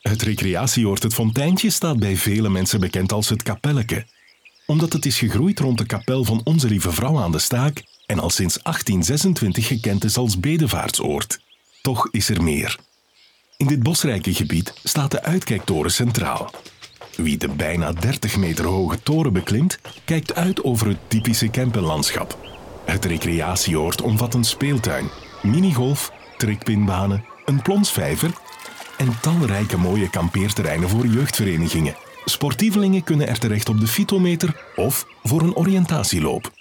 Het recreatieoord Het Fonteintje staat bij vele mensen bekend als het Kapelleke. Omdat het is gegroeid rond de kapel van Onze Lieve Vrouw aan de Staak en al sinds 1826 gekend is als bedevaartsoord. Toch is er meer. In dit bosrijke gebied staat de uitkijktoren centraal. Wie de bijna 30 meter hoge toren beklimt, kijkt uit over het typische Kempenlandschap. Het recreatieoord omvat een speeltuin, minigolf, trekpinbanen, een plonsvijver en talrijke mooie kampeerterreinen voor jeugdverenigingen. Sportievelingen kunnen er terecht op de Fitometer of voor een oriëntatieloop.